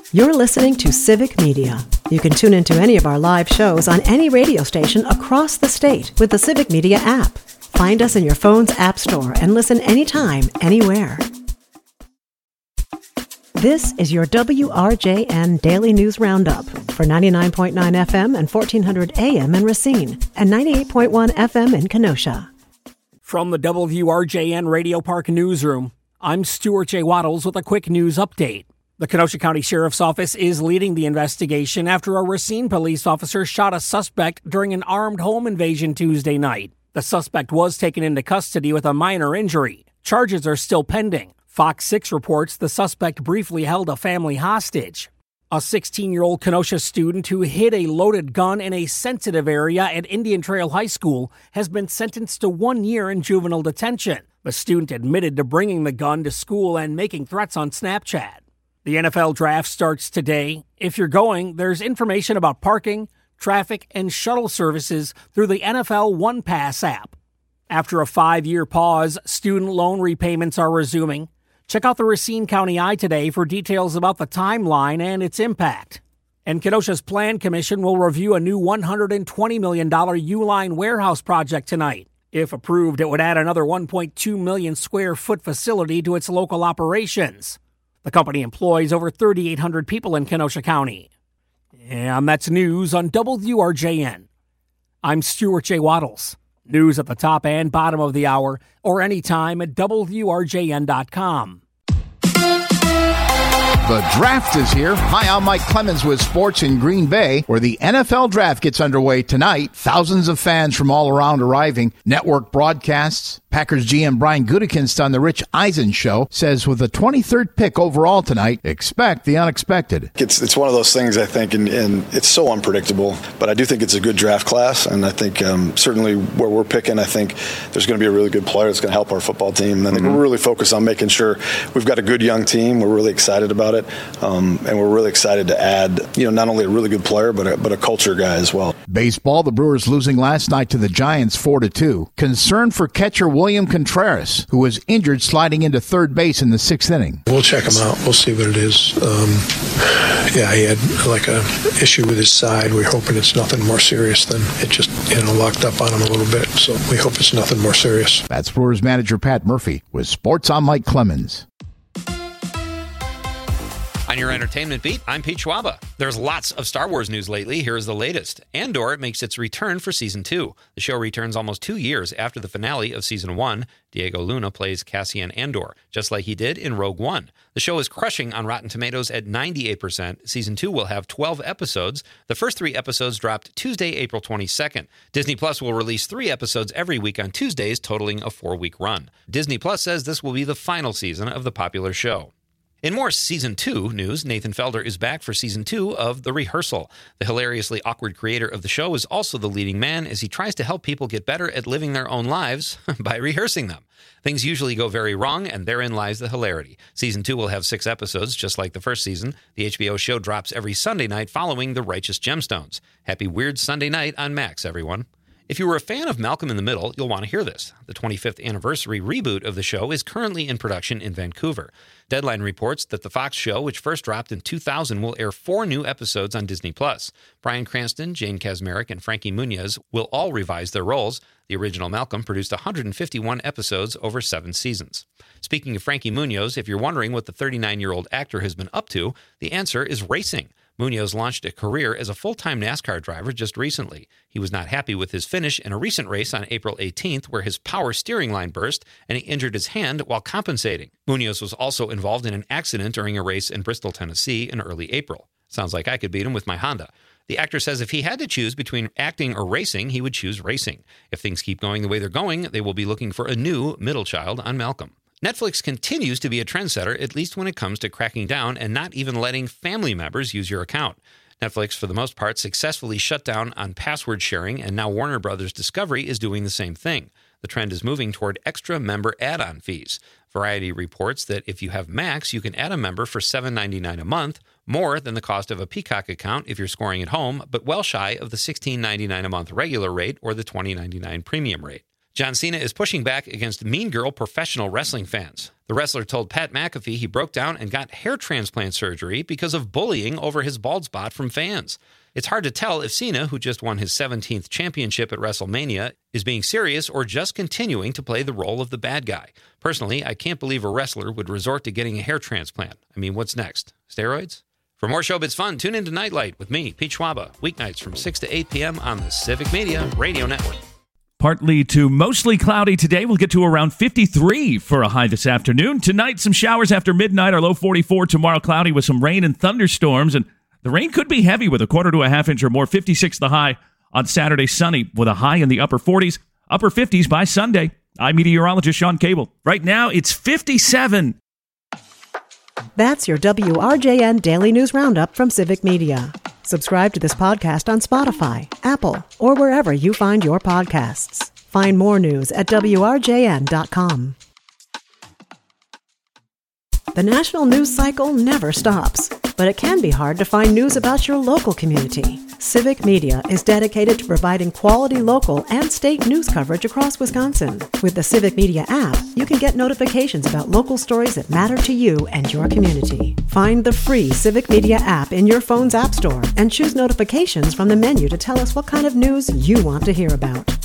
You're listening to Civic Media. You can tune into any of our live shows on any radio station across the state with the Civic Media app. Find us in your phone's app store and listen anytime, anywhere. This is your WRJN Daily News Roundup for 99.9 FM and 1400 AM in Racine and 98.1 FM in Kenosha. From the WRJN Radio Park Newsroom, I'm Stuart J. Waddles with a quick news update. The Kenosha County Sheriff's Office is leading the investigation after a Racine police officer shot a suspect during an armed home invasion Tuesday night. The suspect was taken into custody with a minor injury. Charges are still pending. Fox 6 reports the suspect briefly held a family hostage. A 16-year-old Kenosha student who hid a loaded gun in a sensitive area at Indian Trail High School has been sentenced to 1 year in juvenile detention. The student admitted to bringing the gun to school and making threats on Snapchat. The NFL draft starts today. If you're going, there's information about parking, traffic, and shuttle services through the NFL One Pass app. After a 5-year pause, student loan repayments are resuming. Check out the Racine County Eye today for details about the timeline and its impact. And Kenosha's Plan Commission will review a new $120 million Uline warehouse project tonight. If approved, it would add another 1.2 million square foot facility to its local operations. The company employs over 3,800 people in Kenosha County. And that's news on WRJN. I'm Stuart J. Waddles. News at the top and bottom of the hour, or anytime at WRJN.com. The draft is here. Hi, I'm Mike Clemens with sports in Green Bay, where the NFL draft gets underway tonight. Thousands of fans from all around arriving. Network broadcasts. Packers GM Brian Gutekunst on the Rich Eisen Show says with the 23rd pick overall tonight, expect the unexpected. It's one of those things, I think, and it's so unpredictable, but I do think it's a good draft class, and I think certainly where we're picking, I think there's going to be a really good player that's going to help our football team, and I think we're really focused on making sure we've got a good young team. We're really excited about it, and we're really excited to add, not only a really good player, but a culture guy as well. Baseball, the Brewers losing last night to the Giants 4-2. Concern for catcher William Contreras, who was injured sliding into third base in the 6th inning. We'll check him out. We'll see what it is. He had like a issue with his side. We're hoping it's nothing more serious than it just locked up on him a little bit. So we hope it's nothing more serious. That's Brewers manager Pat Murphy with Sports. I'm Mike Clemens. On your entertainment beat, I'm Pete Schwaba. There's lots of Star Wars news lately. Here's the latest. Andor makes its return for Season 2. The show returns almost 2 years after the finale of Season 1. Diego Luna plays Cassian Andor, just like he did in Rogue One. The show is crushing on Rotten Tomatoes at 98%. Season 2 will have 12 episodes. The first 3 episodes dropped Tuesday, April 22nd. Disney Plus will release 3 episodes every week on Tuesdays, totaling a 4-week run. Disney Plus says this will be the final season of the popular show. In more Season 2 news, Nathan Felder is back for Season 2 of The Rehearsal. The hilariously awkward creator of the show is also the leading man as he tries to help people get better at living their own lives by rehearsing them. Things usually go very wrong, and therein lies the hilarity. Season 2 will have 6 episodes, just like the first season. The HBO show drops every Sunday night following The Righteous Gemstones. Happy Weird Sunday night on Max, everyone. If you were a fan of Malcolm in the Middle, you'll want to hear this. The 25th anniversary reboot of the show is currently in production in Vancouver. Deadline reports that the Fox show, which first dropped in 2000, will air 4 new episodes on Disney+. Bryan Cranston, Jane Kasmerick, and Frankie Muniz will all revise their roles. The original Malcolm produced 151 episodes over 7 seasons. Speaking of Frankie Muniz, if you're wondering what the 39-year-old actor has been up to, the answer is racing. Munoz launched a career as a full-time NASCAR driver just recently. He was not happy with his finish in a recent race on April 18th where his power steering line burst and he injured his hand while compensating. Munoz was also involved in an accident during a race in Bristol, Tennessee in early April. Sounds like I could beat him with my Honda. The actor says if he had to choose between acting or racing, he would choose racing. If things keep going the way they're going, they will be looking for a new middle child on Malcolm. Netflix continues to be a trendsetter, at least when it comes to cracking down and not even letting family members use your account. Netflix, for the most part, successfully shut down on password sharing, and now Warner Bros. Discovery is doing the same thing. The trend is moving toward extra member add-on fees. Variety reports that if you have Max, you can add a member for $7.99 a month, more than the cost of a Peacock account if you're scoring at home, but well shy of the $16.99 a month regular rate or the $20.99 premium rate. John Cena is pushing back against mean girl professional wrestling fans. The wrestler told Pat McAfee he broke down and got hair transplant surgery because of bullying over his bald spot from fans. It's hard to tell if Cena, who just won his 17th championship at WrestleMania, is being serious or just continuing to play the role of the bad guy. Personally, I can't believe a wrestler would resort to getting a hair transplant. I mean, what's next? Steroids? For more Showbiz fun, tune into Nightlight with me, Pete Schwaba, weeknights from 6 to 8 p.m. on the Civic Media Radio Network. Partly to mostly cloudy today. We'll get to around 53 for a high this afternoon. Tonight, some showers after midnight. Our low 44. Tomorrow, cloudy with some rain and thunderstorms. And the rain could be heavy with a quarter to a half inch or more. 56 the high. On Saturday, sunny with a high in the upper 40s, upper 50s by Sunday. I'm meteorologist Sean Cable. Right now, it's 57. That's your WRJN Daily News Roundup from Civic Media. Subscribe to this podcast on Spotify, Apple, or wherever you find your podcasts. Find more news at WRJN.com. The national news cycle never stops, but it can be hard to find news about your local community. Civic Media is dedicated to providing quality local and state news coverage across Wisconsin. With the Civic Media app, you can get notifications about local stories that matter to you and your community. Find the free Civic Media app in your phone's app store and choose notifications from the menu to tell us what kind of news you want to hear about.